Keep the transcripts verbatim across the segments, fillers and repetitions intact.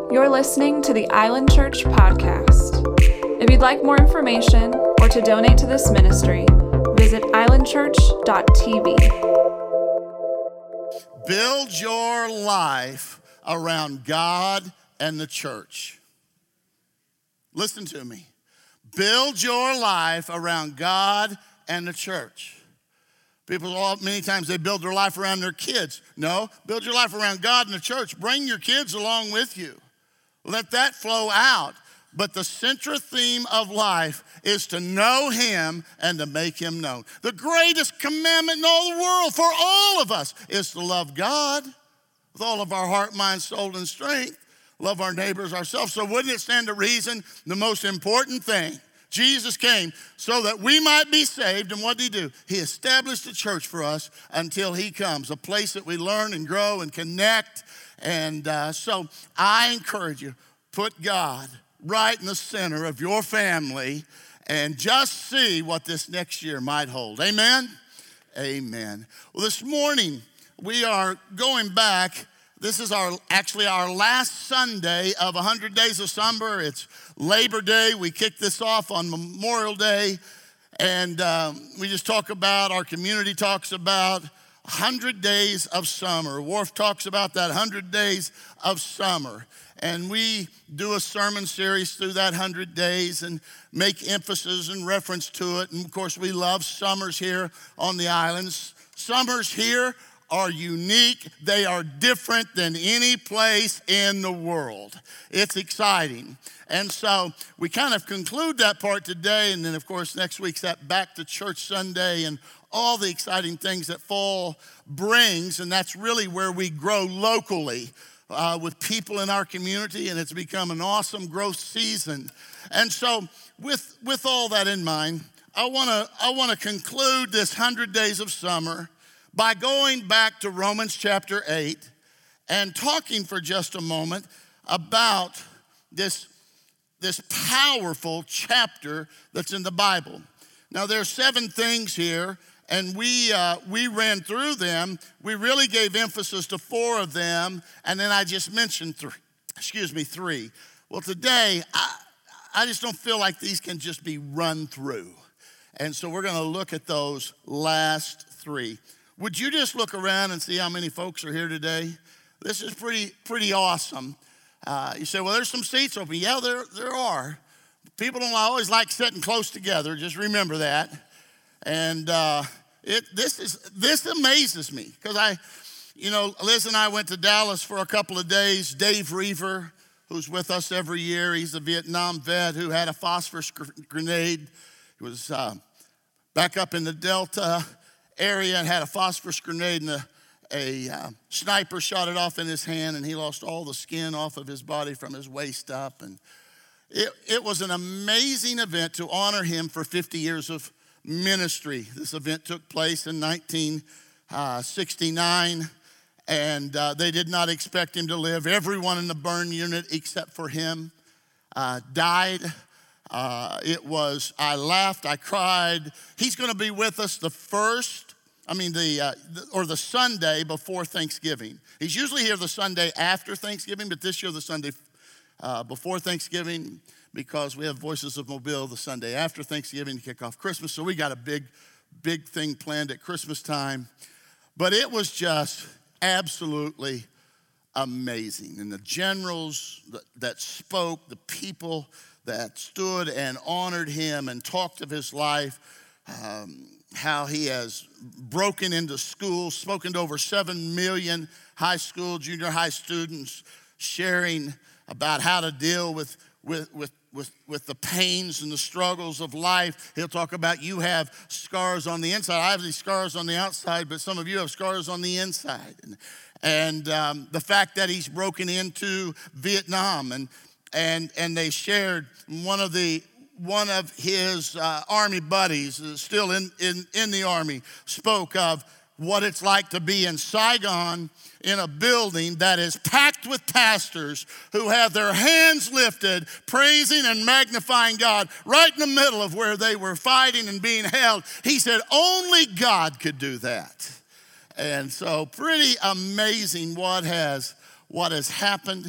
You're listening to the Island Church podcast. If you'd like more information or to donate to this ministry, visit island church dot t v. Build your life around God and the church. Listen to me. Build your life around God and the church. People, all, many times they build their life around their kids. No, build your life around God and the church. Bring your kids along with you. Let that flow out. But the central theme of life is to know Him and to make Him known. The greatest commandment in all the world for all of us is to love God with all of our heart, mind, soul, and strength. Love our neighbors ourselves. So wouldn't it stand to reason the most important thing? Jesus came so that we might be saved. And what did He do? He established a church for us until He comes, a place that we learn and grow and connect. And uh, so I encourage you, put God right in the center of your family and just see what this next year might hold. Amen? Amen. Well, this morning we are going back. This is our actually our last Sunday of one hundred Days of Summer. It's Labor Day. We kicked this off on Memorial Day. And um, we just talk about, our community talks about one hundred Days of Summer. Wharf talks about that one hundred Days of Summer. And we do a sermon series through that one hundred days and make emphasis and reference to it. And of course, we love summers here on the islands. Summers here are unique. They are different than any place in the world. It's exciting. And so we kind of conclude that part today. And then, of course, next week's that Back to Church Sunday and all the exciting things that fall brings. And that's really where we grow locally uh, with people in our community. And it's become an awesome growth season. And so with, with all that in mind, I want to I want to conclude this one hundred Days of Summer by going back to Romans chapter eight and talking for just a moment about this, this powerful chapter that's in the Bible. Now, there's seven things here, and we uh, we ran through them. We really gave emphasis to four of them, and then I just mentioned three. Excuse me, three. Well, today, I, I just don't feel like these can just be run through. And so we're going to look at those last three. Would you just look around and see how many folks are here today? This is pretty pretty awesome. Uh, you say, well, there's some seats open. Yeah, there, there are. People don't always like sitting close together. Just remember that. And uh, it this is this amazes me because I, you know, Liz and I went to Dallas for a couple of days. Dave Reaver, who's with us every year, he's a Vietnam vet who had a phosphorus grenade. He was uh, back up in the Delta area and had a phosphorus grenade, and a, a uh, sniper shot it off in his hand, and he lost all the skin off of his body from his waist up. And it, it was an amazing event to honor him for fifty years of ministry. This event took place in nineteen sixty-nine, and uh, they did not expect him to live. Everyone in the burn unit except for him uh, died. Uh, it was, I laughed, I cried. He's going to be with us the first, I mean, the, uh, the or the Sunday before Thanksgiving. He's usually here the Sunday after Thanksgiving, but this year the Sunday uh, before Thanksgiving, because we have Voices of Mobile the Sunday after Thanksgiving to kick off Christmas. So we got a big, big thing planned at Christmas time. But it was just absolutely amazing. And the generals that, that spoke, the people that stood and honored him and talked of his life, um, how he has broken into schools, spoken to over seven million high school, junior high students, sharing about how to deal with, with, with, with, with the pains and the struggles of life. He'll talk about you have scars on the inside. I have these scars on the outside, but some of you have scars on the inside. And, and um, the fact that he's broken into Vietnam, and And and they shared one of the one of his uh, army buddies, uh, still in, in, in the army, spoke of what it's like to be in Saigon in a building that is packed with pastors who have their hands lifted, praising and magnifying God right in the middle of where they were fighting and being held. He said, only God could do that. And so pretty amazing what has, what has happened.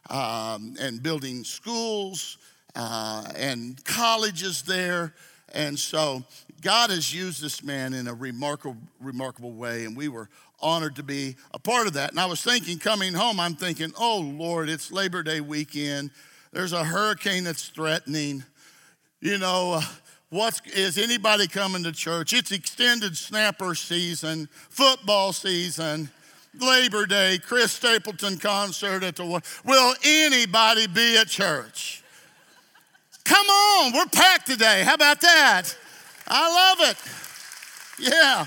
um, and building schools uh, and colleges there. And so God has used this man in a remarkable, remarkable way, and we were honored to be a part of that. And I was thinking, coming home, I'm thinking, oh, Lord, it's Labor Day weekend. There's a hurricane that's threatening. You know, uh, what's, is anybody coming to church? It's extended snapper season, football season, Labor Day, Chris Stapleton concert at the, will anybody be at church? Come on, we're packed today. How about that? I love it. Yeah.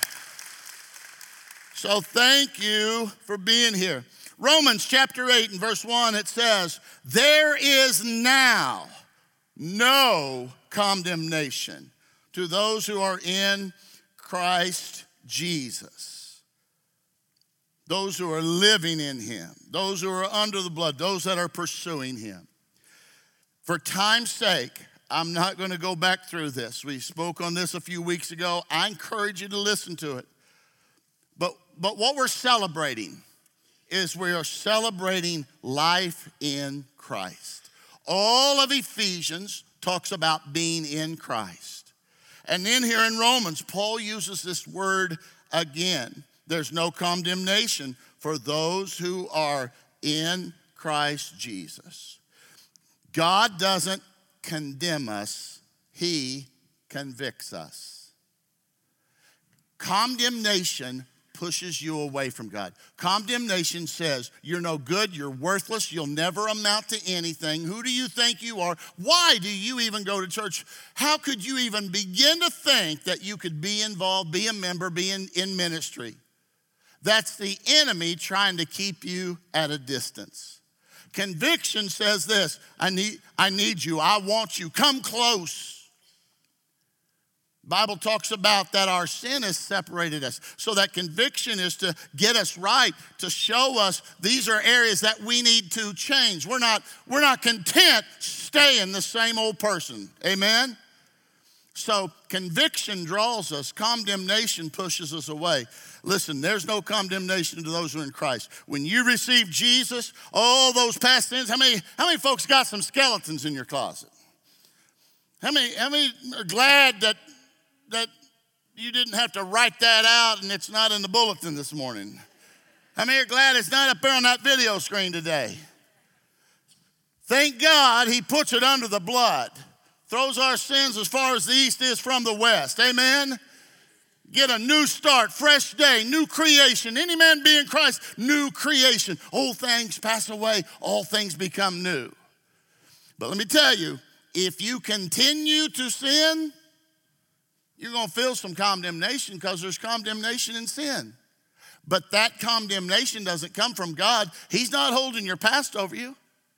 So thank you for being here. Romans chapter eight and verse one, it says, there is now no condemnation to those who are in Christ Jesus. Those who are living in him, those who are under the blood, those that are pursuing him. For time's sake, I'm not going to go back through this. We spoke on this a few weeks ago. I encourage you to listen to it. But, but what we're celebrating is we are celebrating life in Christ. All of Ephesians talks about being in Christ. And then here in Romans, Paul uses this word again. There's no condemnation for those who are in Christ Jesus. God doesn't condemn us, he convicts us. Condemnation pushes you away from God. Condemnation says you're no good, you're worthless, you'll never amount to anything. Who do you think you are? Why do you even go to church? How could you even begin to think that you could be involved, be a member, be in, in ministry? That's the enemy trying to keep you at a distance. Conviction says this, I need, I need you, I want you, come close. Bible talks about that our sin has separated us. So that conviction is to get us right, to show us these are areas that we need to change. We're not, we're not content staying the same old person, amen? So conviction draws us, condemnation pushes us away. Listen, there's no condemnation to those who are in Christ. When you receive Jesus, all those past sins, how many, how many folks got some skeletons in your closet? How many, how many are glad that, that you didn't have to write that out and it's not in the bulletin this morning? How many are glad it's not up there on that video screen today? Thank God he puts it under the blood. Throws our sins as far as the east is from the west. Amen? Get a new start, fresh day, new creation. Any man be in Christ, new creation. Old things pass away, all things become new. But let me tell you, if you continue to sin, you're going to feel some condemnation because there's condemnation in sin. But that condemnation doesn't come from God. He's not holding your past over you.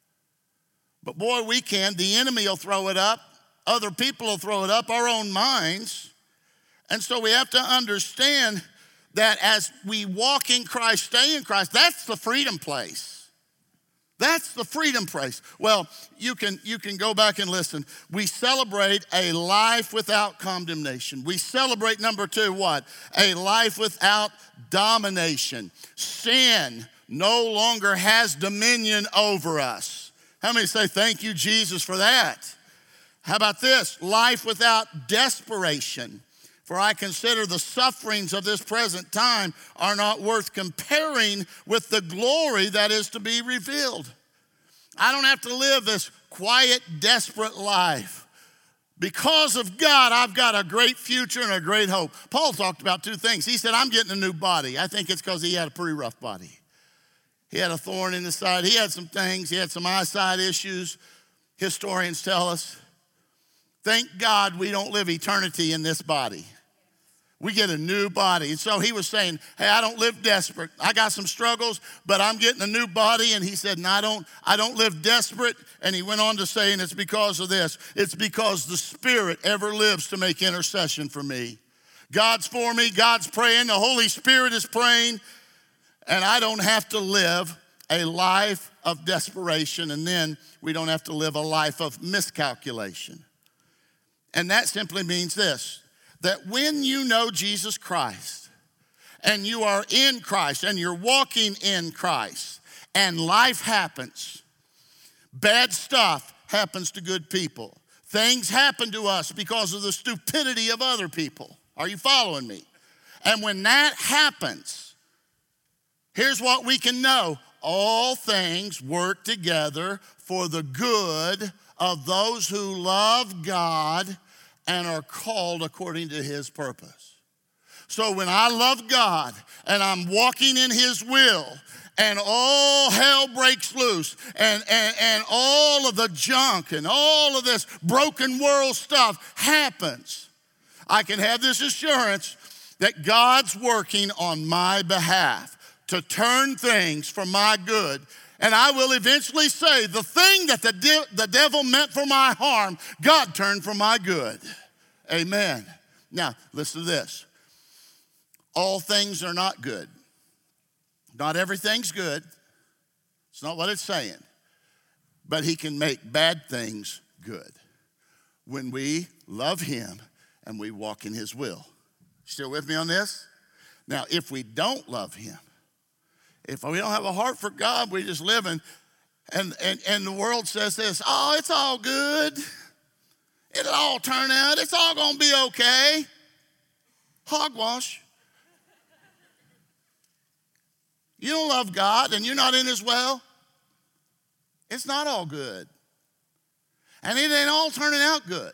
But boy, we can. The enemy will throw it up. Other people will throw it up, our own minds. And so we have to understand that as we walk in Christ, stay in Christ, that's the freedom place. That's the freedom place. Well, you can, you can go back and listen. We celebrate a life without condemnation. We celebrate, number two, what? A life without domination. Sin no longer has dominion over us. How many say thank you, Jesus, for that? How about this? Life without desperation. For I consider the sufferings of this present time are not worth comparing with the glory that is to be revealed. I don't have to live this quiet, desperate life. Because of God, I've got a great future and a great hope. Paul talked about two things. He said, I'm getting a new body. I think it's because he had a pretty rough body. He had a thorn in his side. He had some things. He had some eyesight issues. Historians tell us. Thank God we don't live eternity in this body. We get a new body. And so he was saying, hey, I don't live desperate. I got some struggles, but I'm getting a new body. And he said, no, I don't, I don't live desperate. And he went on to say, and it's because of this. It's because the Spirit ever lives to make intercession for me. God's for me. God's praying. The Holy Spirit is praying. And I don't have to live a life of desperation. And then we don't have to live a life of miscalculation. And that simply means this, that when you know Jesus Christ and you are in Christ and you're walking in Christ and life happens Bad stuff happens to good people. Things happen to us because of the stupidity of other people. Are you following me? And when that happens, here's what we can know. All things work together for the good of those who love God and are called according to his purpose. So when I love God and I'm walking in his will, and all hell breaks loose, and, and, and all of the junk and all of this broken world stuff happens, I can have this assurance that God's working on my behalf to turn things for my good. And I will eventually say, the thing that the, de- the devil meant for my harm, God turned for my good. Amen. Now, listen to this. All things are not good. Not everything's good. It's not what it's saying. But he can make bad things good when we love him and we walk in his will. Still with me on this? Now, if we don't love him, if we don't have a heart for God, we're just living, and, and, and the world says this, oh, it's all good. It'll all turn out. It's all going to be okay. Hogwash. You don't love God and you're not in his will, it's not all good. And it ain't all turning out good.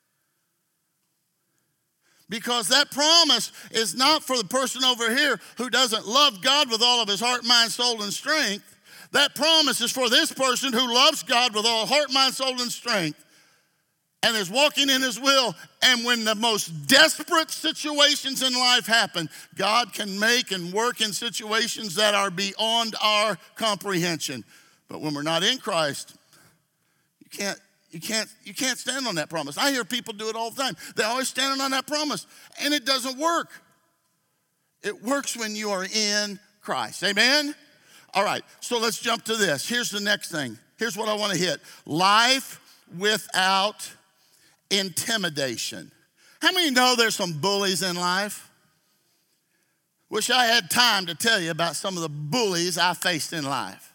Because that promise is not for the person over here who doesn't love God with all of his heart, mind, soul, and strength. That promise is for this person who loves God with all heart, mind, soul, and strength, and is walking in his will. And when the most desperate situations in life happen, God can make and work in situations that are beyond our comprehension. But when we're not in Christ, you can't, you can't, you can't stand on that promise. I hear people do it all the time. They're always standing on that promise, and it doesn't work. It works when you are in Christ. Amen? All right, so let's jump to this. Here's the next thing. Here's what I want to hit. Life without intimidation. How many know there's some bullies in life? Wish I had time to tell you about some of the bullies I faced in life.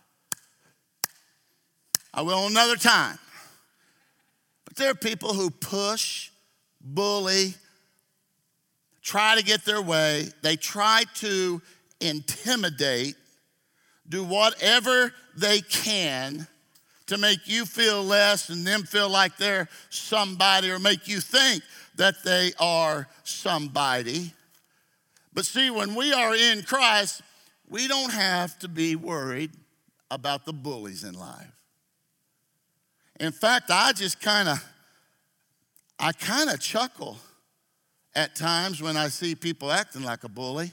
I will another time. But there are people who push, bully, try to get their way. They try to intimidate, do whatever they can to make you feel less and them feel like they're somebody, or make you think that they are somebody. But see, when we are in Christ, we don't have to be worried about the bullies in life. In fact, I just kind of, I kind of chuckle at times when I see people acting like a bully.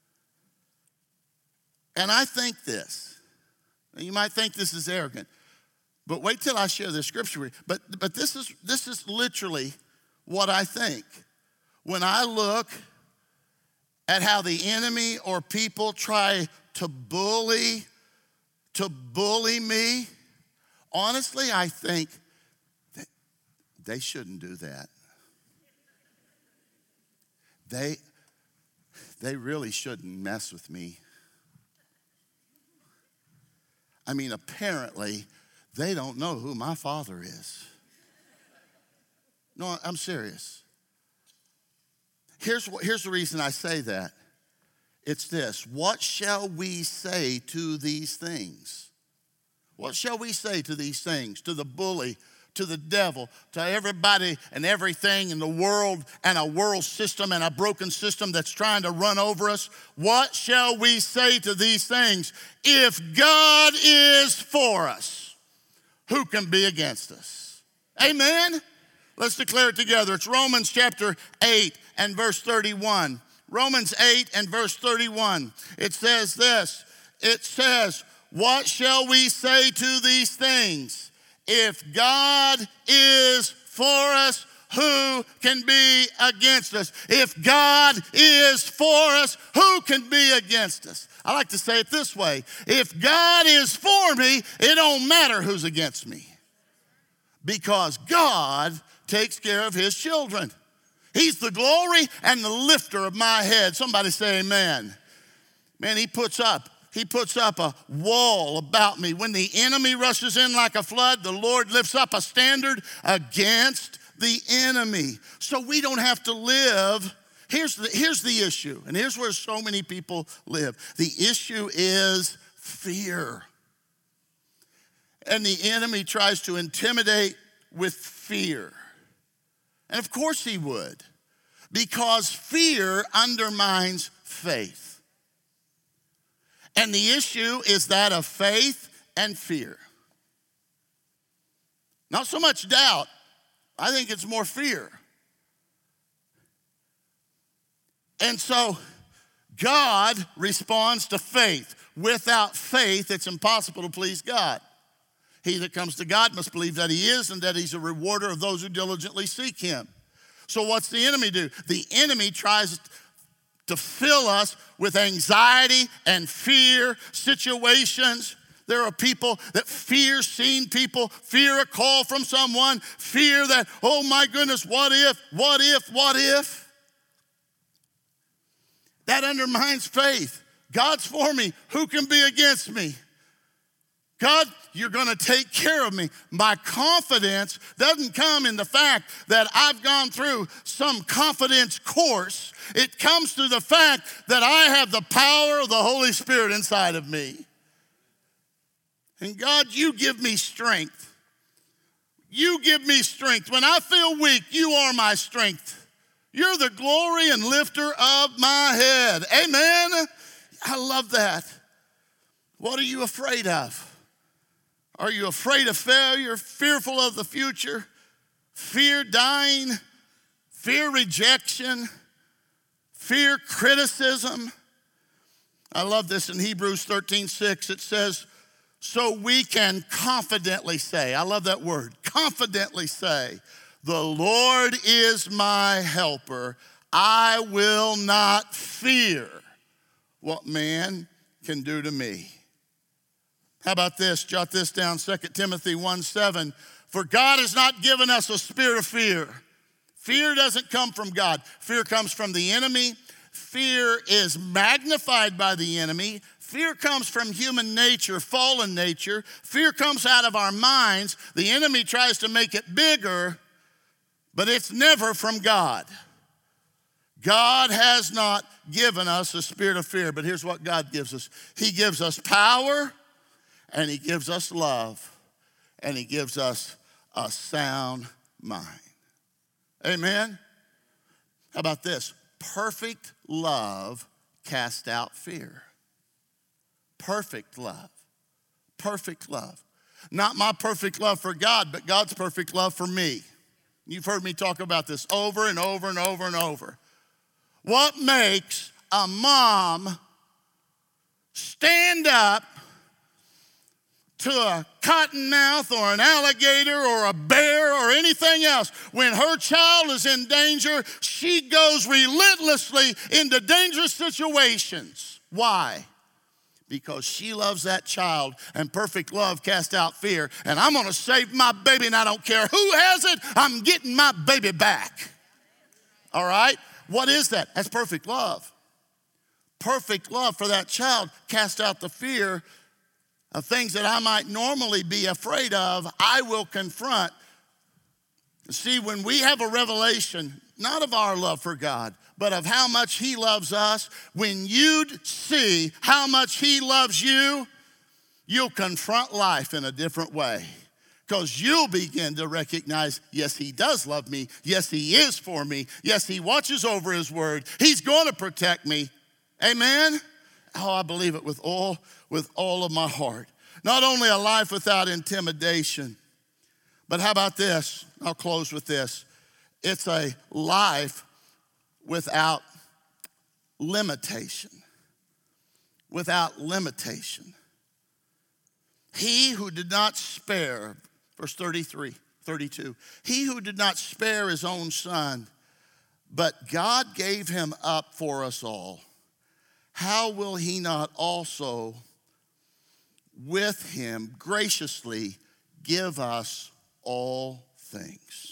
And I think this, you might think this is arrogant, but wait till I share this scripture with you. But, but this is, this is literally what I think. When I look at how the enemy or people try to bully, to bully me, honestly, I think that they shouldn't do that. They, they really shouldn't mess with me. I mean, apparently, they don't know who my Father is. No, I'm serious. Here's, what, here's the reason I say that. It's this. What shall we say to these things? What shall we say to these things? To the bully, to the devil, to everybody and everything in the world, and a world system and a broken system that's trying to run over us. What shall we say to these things? If God is for us, who can be against us? Amen? Let's declare it together. It's Romans chapter eight and verse thirty-one. Romans eight and verse thirty-one. It says this. It says, what shall we say to these things? If God is for us, who can be against us? If God is for us, who can be against us? I like to say it this way. If God is for me, it don't matter who's against me. Because God takes care of his children. He's the glory and the lifter of my head. Somebody say amen. Man, he puts up he puts up a wall about me. When the enemy rushes in like a flood, the Lord lifts up a standard against the enemy. So we don't have to live. Here's the, here's the issue, and here's where so many people live. The issue is fear. And the enemy tries to intimidate with fear. And of course he would, because fear undermines faith. And the issue is that of faith and fear. Not so much doubt. I think it's more fear. And so God responds to faith. Without faith, it's impossible to please God. He that comes to God must believe that he is and that he's a rewarder of those who diligently seek him. So what's the enemy do? The enemy tries to fill us with anxiety and fear situations. There are people that fear seeing people, fear a call from someone, fear that, oh my goodness, what if, what if, what if? That undermines faith. God's for me. Who can be against me? God, you're going to take care of me. My confidence doesn't come in the fact that I've gone through some confidence course. It comes through the fact that I have the power of the Holy Spirit inside of me. And God, you give me strength. You give me strength. When I feel weak, you are my strength. You're the glory and lifter of my head. Amen. I love that. What are you afraid of? Are you afraid of failure, fearful of the future, fear dying, fear rejection, fear criticism? I love this in Hebrews thirteen six. It says, so we can confidently say, I love that word, confidently say, the Lord is my helper. I will not fear what man can do to me. How about this? Jot this down, Second Timothy one seven. For God has not given us a spirit of fear. Fear doesn't come from God. Fear comes from the enemy. Fear is magnified by the enemy. Fear comes from human nature, fallen nature. Fear comes out of our minds. The enemy tries to make it bigger, but it's never from God. God has not given us a spirit of fear, but here's what God gives us. He gives us power, and he gives us love, and he gives us a sound mind. Amen? How about this? Perfect love casts out fear. Perfect love. Perfect love. Not my perfect love for God, but God's perfect love for me. You've heard me talk about this over and over and over and over. What makes a mom stand up to a cottonmouth or an alligator or a bear or anything else? When her child is in danger, she goes relentlessly into dangerous situations. Why? Because she loves that child, and perfect love casts out fear. And I'm going to save my baby, and I don't care who has it, I'm getting my baby back. All right? What is that? That's perfect love. Perfect love for that child casts out the fear of things that I might normally be afraid of. I will confront. See, when we have a revelation, not of our love for God, but of how much he loves us, when you see how much he loves you, you'll confront life in a different way. Because you'll begin to recognize, yes, he does love me. Yes, he is for me. Yes, he watches over his word. He's going to protect me. Amen? Oh, I believe it with all, with all of my heart. Not only a life without intimidation, but how about this? I'll close with this. It's a life without limitation. Without limitation. He who did not spare, verse thirty-three, thirty-two, he who did not spare his own son, but God gave him up for us all, how will he not also with him graciously give us all things?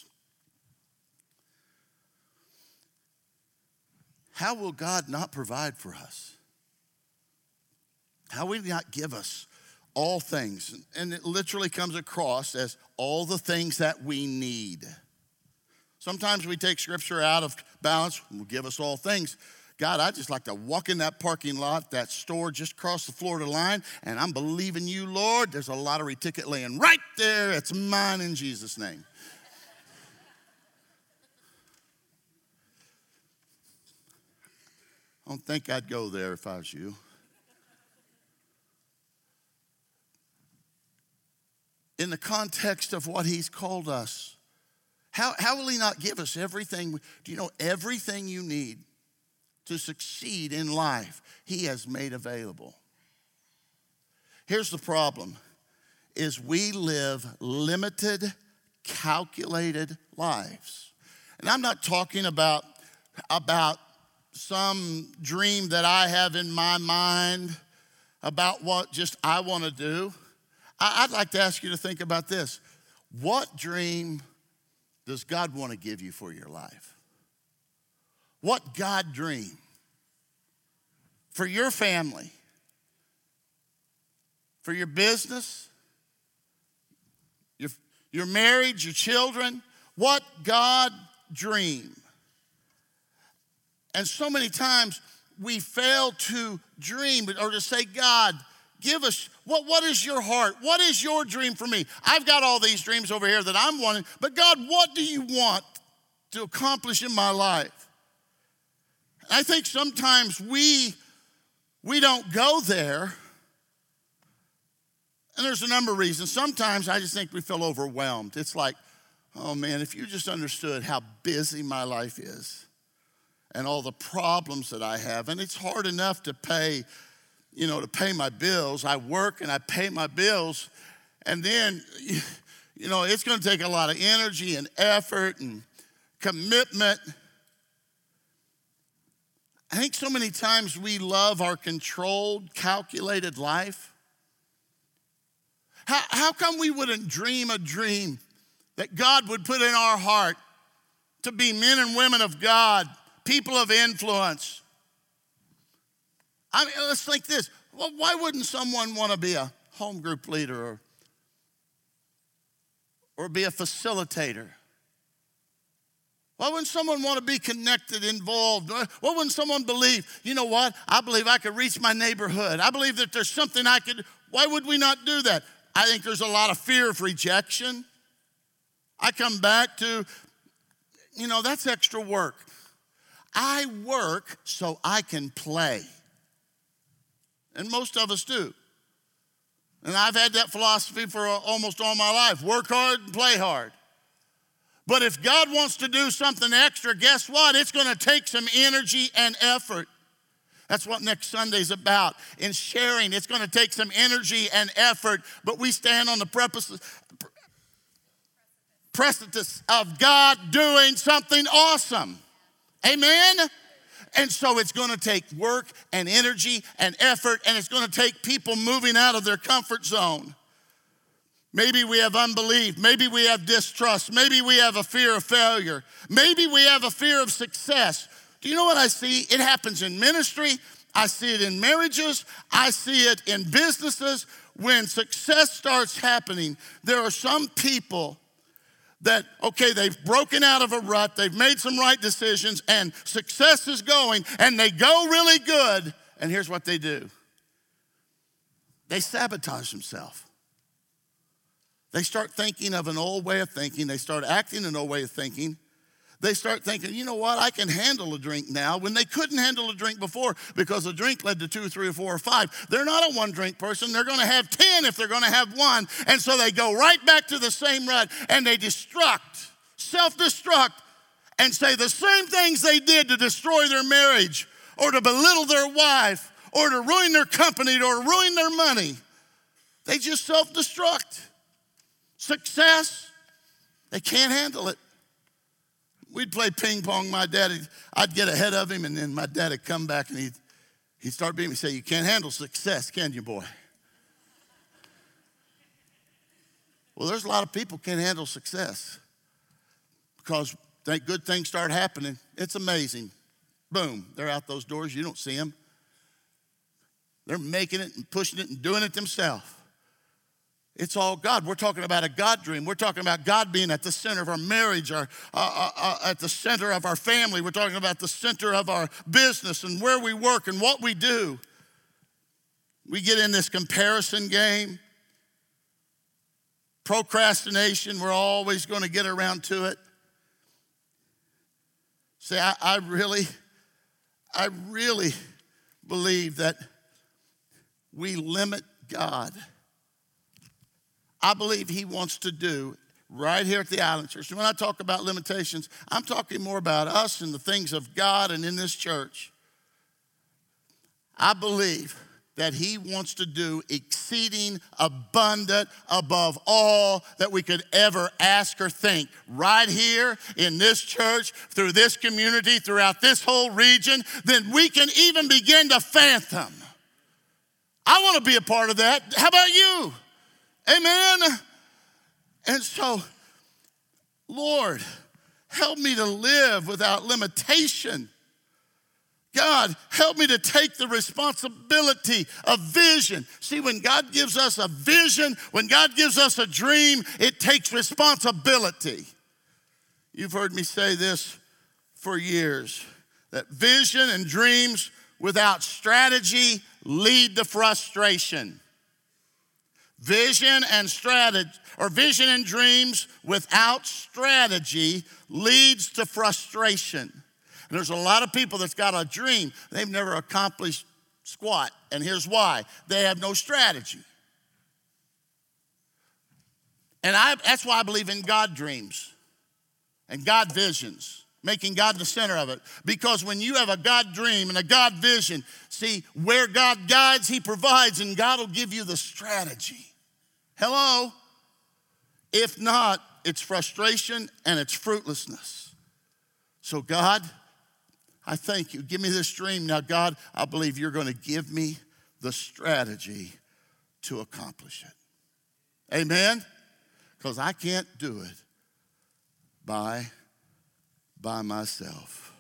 How will God not provide for us? How will he not give us all things? And it literally comes across as all the things that we need. Sometimes we take scripture out of balance. Will give us all things. God, I just like to walk in that parking lot, that store just across the Florida line, and I'm believing you, Lord. There's a lottery ticket laying right there. It's mine in Jesus' name. I don't think I'd go there if I was you. In the context of what he's called us, how, how will he not give us everything? Do you know everything you need to succeed in life, he has made available? Here's the problem, is we live limited, calculated lives. And I'm not talking about, about some dream that I have in my mind about what just I want to do. I'd like to ask you to think about this. What dream does God want to give you for your life? What God dream for your family, for your business, your, your marriage, your children? What God dream? And so many times we fail to dream or to say, God, give us, what, what is your heart? What is your dream for me? I've got all these dreams over here that I'm wanting, but God, what do you want to accomplish in my life? And I think sometimes we, we don't go there, and there's a number of reasons. Sometimes I just think we feel overwhelmed. It's like, oh man, if you just understood how busy my life is and all the problems that I have, and it's hard enough to pay you know, to pay my bills. I work and I pay my bills. And then, you know, it's going to take a lot of energy and effort and commitment. I think so many times we love our controlled, calculated life. How, how come we wouldn't dream a dream that God would put in our heart to be men and women of God, people of influence? I mean, let's think this. Well, why wouldn't someone want to be a home group leader or, or be a facilitator? Why wouldn't someone want to be connected, involved? Why wouldn't someone believe, you know what? I believe I could reach my neighborhood. I believe that there's something I could. Why would we not do that? I think there's a lot of fear of rejection. I come back to, you know, that's extra work. I work so I can play. And most of us do. And I've had that philosophy for almost all my life. Work hard and play hard. But if God wants to do something extra, guess what? It's going to take some energy and effort. That's what next Sunday's about. In sharing, it's going to take some energy and effort. But we stand on the precipice, precipice of God doing something awesome. Amen? And so it's going to take work and energy and effort, and it's going to take people moving out of their comfort zone. Maybe we have unbelief. Maybe we have distrust. Maybe we have a fear of failure. Maybe we have a fear of success. Do you know what I see? It happens in ministry. I see it in marriages. I see it in businesses. When success starts happening, there are some people that, okay, they've broken out of a rut, they've made some right decisions, and success is going, and they go really good, and here's what they do. They sabotage themselves. They start thinking of an old way of thinking. They start acting an old way of thinking. They start thinking, you know what, I can handle a drink now, when they couldn't handle a drink before because a drink led to two, three, or four, or five. They're not a one-drink person. They're going to have ten if they're going to have one. And so they go right back to the same rut, and they destruct, self-destruct, and say the same things they did to destroy their marriage or to belittle their wife or to ruin their company or ruin their money. They just self-destruct. Success, they can't handle it. We'd play ping pong. My dad, I'd get ahead of him, and then my dad would come back, and he'd, he'd start beating me and say, you can't handle success, can you, boy? Well, there's a lot of people can't handle success because good things start happening. It's amazing. Boom, they're out those doors. You don't see them. They're making it and pushing it and doing it themselves. It's all God. We're talking about a God dream. We're talking about God being at the center of our marriage, our, uh, uh, uh, at the center of our family. We're talking about the center of our business and where we work and what we do. We get in this comparison game. Procrastination, we're always going to get around to it. See, I, I really, I really believe that we limit God. I believe he wants to do right here at the Island Church. And when I talk about limitations, I'm talking more about us and the things of God and in this church. I believe that he wants to do exceeding abundant above all that we could ever ask or think. Right here in this church, through this community, throughout this whole region, then we can even begin to fathom. I want to be a part of that. How about you? Amen. And so, Lord, help me to live without limitation. God, help me to take the responsibility of vision. See, when God gives us a vision, when God gives us a dream, it takes responsibility. You've heard me say this for years, that vision and dreams without strategy lead to frustration. Vision and strategy, or vision and dreams without strategy leads to frustration. And there's a lot of people that's got a dream. They've never accomplished squat. And here's why. They have no strategy. And I, that's why I believe in God dreams and God visions, making God the center of it. Because when you have a God dream and a God vision, see, where God guides, he provides, and God will give you the strategy. Hello? If not, it's frustration and it's fruitlessness. So God, I thank you. Give me this dream. Now, God, I believe you're going to give me the strategy to accomplish it. Amen? Because I can't do it by, by myself.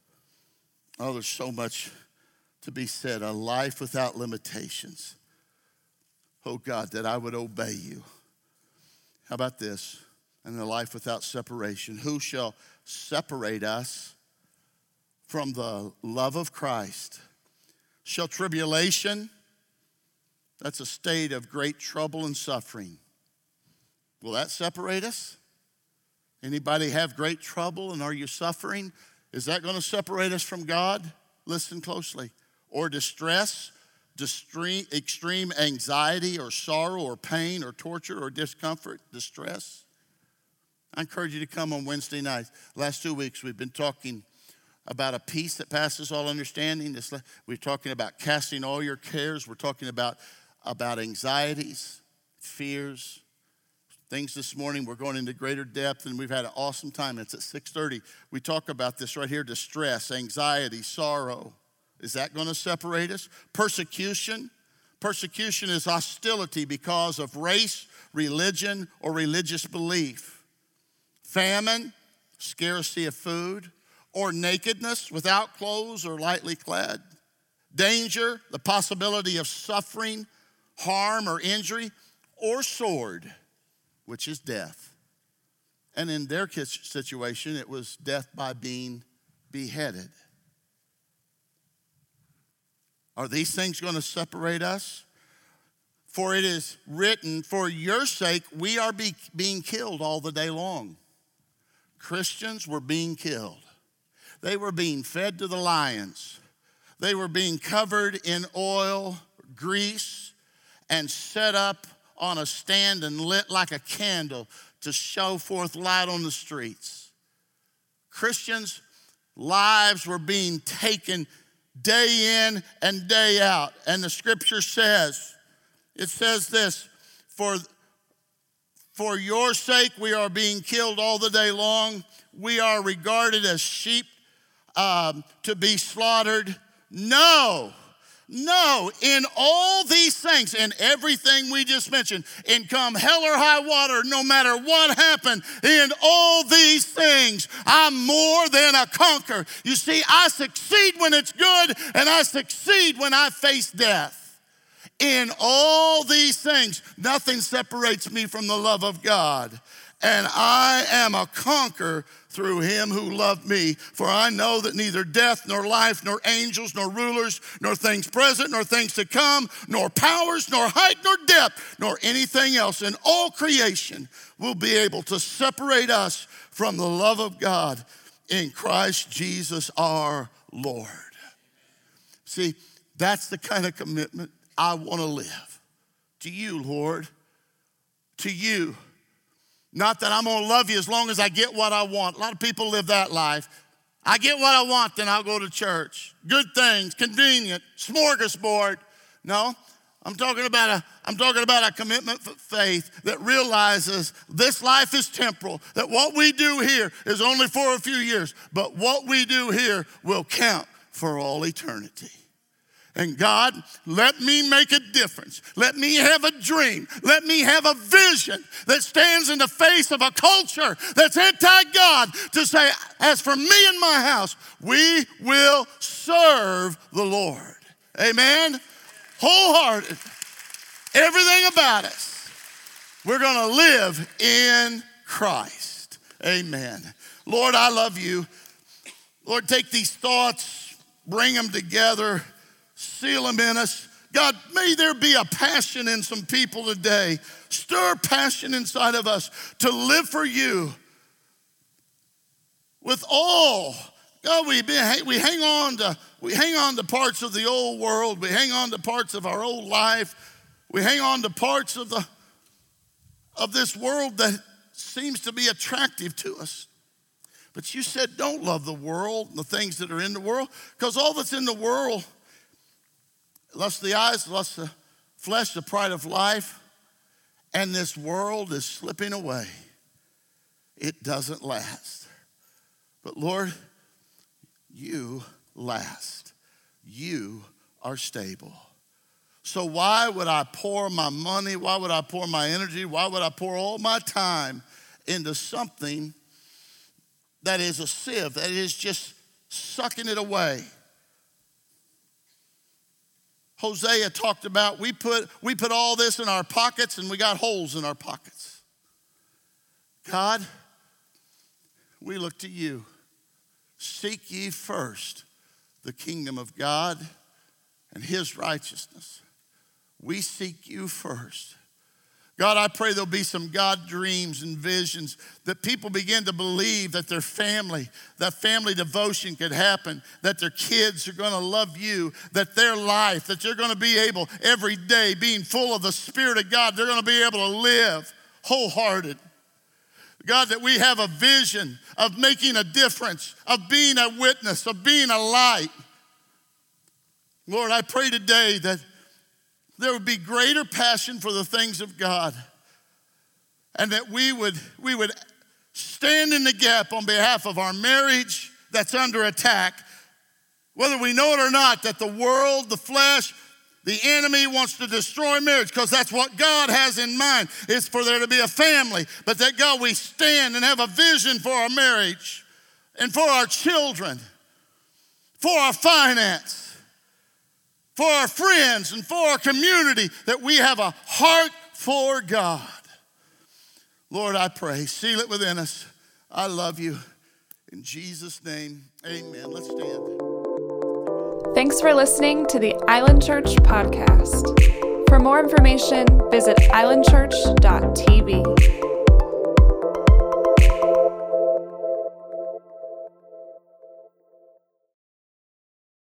Oh, there's so much to be said. A life without limitations. Oh, God, that I would obey you. How about this? And a life without separation. Who shall separate us from the love of Christ? Shall tribulation, that's a state of great trouble and suffering. Will that separate us? Anybody have great trouble and are you suffering? Is that going to separate us from God? Listen closely. Or distress, extreme anxiety or sorrow or pain or torture or discomfort, distress. I encourage you to come on Wednesday nights. Last two weeks we've been talking about a peace that passes all understanding. We're talking about casting all your cares. We're talking about, about anxieties, fears, things this morning. We're going into greater depth and we've had an awesome time. It's at six thirty. We talk about this right here, distress, anxiety, sorrow. Is that going to separate us? Persecution. Persecution is hostility because of race, religion, or religious belief. Famine, scarcity of food, or nakedness without clothes or lightly clad. Danger, the possibility of suffering, harm, or injury, or sword, which is death. And in their situation, it was death by being beheaded. Are these things going to separate us? For it is written, for your sake, we are be, being killed all the day long. Christians were being killed. They were being fed to the lions. They were being covered in oil, grease, and set up on a stand and lit like a candle to show forth light on the streets. Christians' lives were being taken day in and day out. And the scripture says, it says this, for, for your sake we are being killed all the day long. We are regarded as sheep um, to be slaughtered. No, no, in all these things, in everything we just mentioned, in come hell or high water, no matter what happened, in all these things, I'm more than a conqueror. You see, I succeed when it's good, and I succeed when I face death. In all these things, nothing separates me from the love of God. And I am a conqueror through him who loved me. For I know that neither death, nor life, nor angels, nor rulers, nor things present, nor things to come, nor powers, nor height, nor depth, nor anything else in all creation will be able to separate us from the love of God in Christ Jesus our Lord. See, that's the kind of commitment I want to live. To you, Lord. To you. Not that I'm going to love you as long as I get what I want. A lot of people live that life. I get what I want, then I'll go to church. Good things, convenient, smorgasbord. No, I'm talking about a, I'm talking about a commitment for faith that realizes this life is temporal, that what we do here is only for a few years, but what we do here will count for all eternity. And God, let me make a difference. Let me have a dream. Let me have a vision that stands in the face of a culture that's anti-God to say, as for me and my house, we will serve the Lord. Amen? Wholehearted. Everything about us. We're going to live in Christ. Amen. Lord, I love you. Lord, take these thoughts, bring them together, seal them in us. God, may there be a passion in some people today. Stir passion inside of us to live for you with all. God, we, be, we hang on to we hang on to parts of the old world. We hang on to parts of our old life. We hang on to parts of the of this world that seems to be attractive to us. But you said don't love the world and the things that are in the world, because all that's in the world, lust of the eyes, lust of the flesh, the pride of life, and this world is slipping away. It doesn't last. But Lord, you last. You are stable. So why would I pour my money? Why would I pour my energy? Why would I pour all my time into something that is a sieve, that is just sucking it away? Hosea talked about we put, we put all this in our pockets and we got holes in our pockets. God, we look to you. Seek ye first the kingdom of God and his righteousness. We seek you first. God, I pray there'll be some God dreams and visions that people begin to believe that their family, that family devotion could happen, that their kids are going to love you, that their life, that you're going to be able every day, being full of the Spirit of God, they're going to be able to live wholehearted. God, that we have a vision of making a difference, of being a witness, of being a light. Lord, I pray today that there would be greater passion for the things of God, and that we would, we would stand in the gap on behalf of our marriage that's under attack, whether we know it or not, that the world, the flesh, the enemy wants to destroy marriage, because that's what God has in mind, is for there to be a family. But that, God, we stand and have a vision for our marriage and for our children, for our finance, for our friends, and for our community, that we have a heart for God. Lord, I pray, seal it within us. I love you. In Jesus' name, amen. Let's stand. Thanks for listening to the Island Church podcast. For more information, visit island church dot t v.